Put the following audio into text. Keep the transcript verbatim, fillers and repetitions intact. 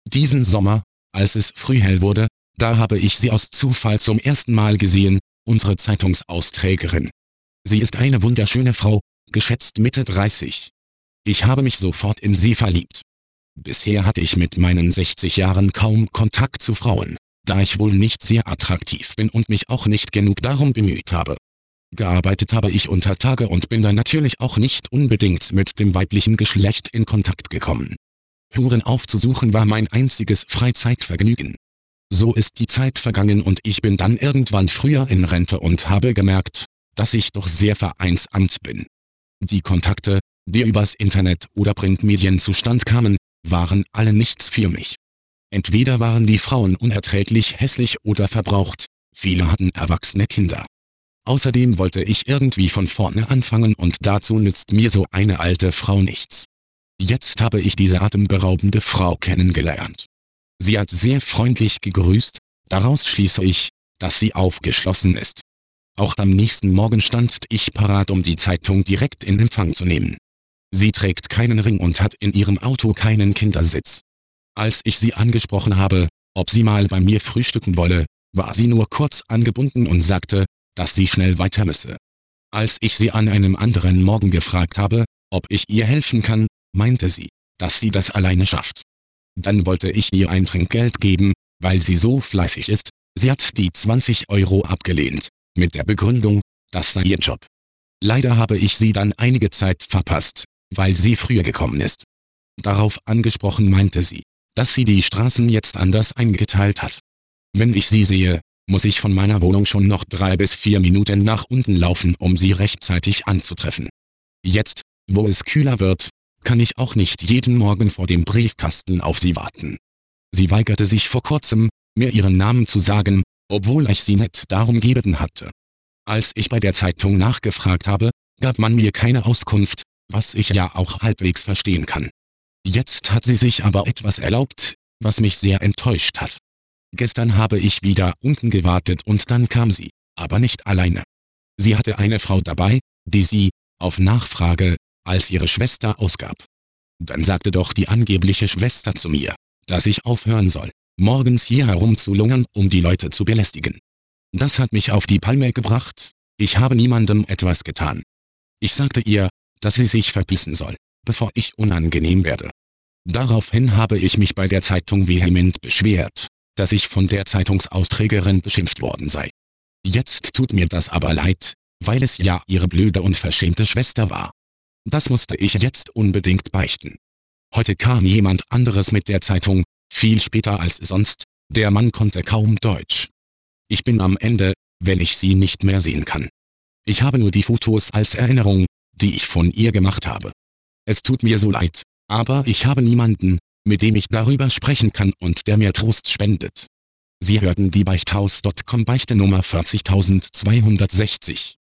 Diesen Sommer, als es früh hell wurde, da habe ich sie aus Zufall zum ersten Mal gesehen, unsere Zeitungsausträgerin. Sie ist eine wunderschöne Frau, geschätzt Mitte dreißig. Ich habe mich sofort in sie verliebt. Bisher hatte ich mit meinen sechzig Jahren kaum Kontakt zu Frauen, da ich wohl nicht sehr attraktiv bin und mich auch nicht genug darum bemüht habe. Gearbeitet habe ich unter Tage und bin dann natürlich auch nicht unbedingt mit dem weiblichen Geschlecht in Kontakt gekommen. Huren aufzusuchen war mein einziges Freizeitvergnügen. So ist die Zeit vergangen und ich bin dann irgendwann früher in Rente und habe gemerkt, dass ich doch sehr vereinsamt bin. Die Kontakte, die übers Internet oder Printmedien zustand kamen, waren alle nichts für mich. Entweder waren die Frauen unerträglich hässlich oder verbraucht, viele hatten erwachsene Kinder. Außerdem wollte ich irgendwie von vorne anfangen und dazu nützt mir so eine alte Frau nichts. Jetzt habe ich diese atemberaubende Frau kennengelernt. Sie hat sehr freundlich gegrüßt, daraus schließe ich, dass sie aufgeschlossen ist. Auch am nächsten Morgen stand ich parat, um die Zeitung direkt in Empfang zu nehmen. Sie trägt keinen Ring und hat in ihrem Auto keinen Kindersitz. Als ich sie angesprochen habe, ob sie mal bei mir frühstücken wolle, war sie nur kurz angebunden und sagte, dass sie schnell weiter müsse. Als ich sie an einem anderen Morgen gefragt habe, ob ich ihr helfen kann, meinte sie, dass sie das alleine schafft. Dann wollte ich ihr ein Trinkgeld geben, weil sie so fleißig ist. Sie hat die zwanzig Euro abgelehnt, mit der Begründung, das sei ihr Job. Leider habe ich sie dann einige Zeit verpasst, weil sie früher gekommen ist. Darauf angesprochen meinte sie, dass sie die Straßen jetzt anders eingeteilt hat. Wenn ich sie sehe, muss ich von meiner Wohnung schon noch drei bis vier Minuten nach unten laufen, um sie rechtzeitig anzutreffen. Jetzt, wo es kühler wird, kann ich auch nicht jeden Morgen vor dem Briefkasten auf sie warten. Sie weigerte sich vor kurzem, mir ihren Namen zu sagen, obwohl ich sie nett darum gebeten hatte. Als ich bei der Zeitung nachgefragt habe, gab man mir keine Auskunft, was ich ja auch halbwegs verstehen kann. Jetzt hat sie sich aber etwas erlaubt, was mich sehr enttäuscht hat. Gestern habe ich wieder unten gewartet und dann kam sie, aber nicht alleine. Sie hatte eine Frau dabei, die sie, auf Nachfrage, als ihre Schwester ausgab. Dann sagte doch die angebliche Schwester zu mir, dass ich aufhören soll, morgens hier herumzulungern, um die Leute zu belästigen. Das hat mich auf die Palme gebracht, ich habe niemandem etwas getan. Ich sagte ihr, dass sie sich verpissen soll, bevor ich unangenehm werde. Daraufhin habe ich mich bei der Zeitung vehement beschwert, dass ich von der Zeitungsausträgerin beschimpft worden sei. Jetzt tut mir das aber leid, weil es ja ihre blöde und verschämte Schwester war. Das musste ich jetzt unbedingt beichten. Heute kam jemand anderes mit der Zeitung, viel später als sonst, der Mann konnte kaum Deutsch. Ich bin am Ende, wenn ich sie nicht mehr sehen kann. Ich habe nur die Fotos als Erinnerung, die ich von ihr gemacht habe. Es tut mir so leid, aber ich habe niemanden, mit dem ich darüber sprechen kann und der mir Trost spendet. Sie hörten die Beichthaus Punkt com Beichte Nummer vierzigtausendzweihundertsechzig.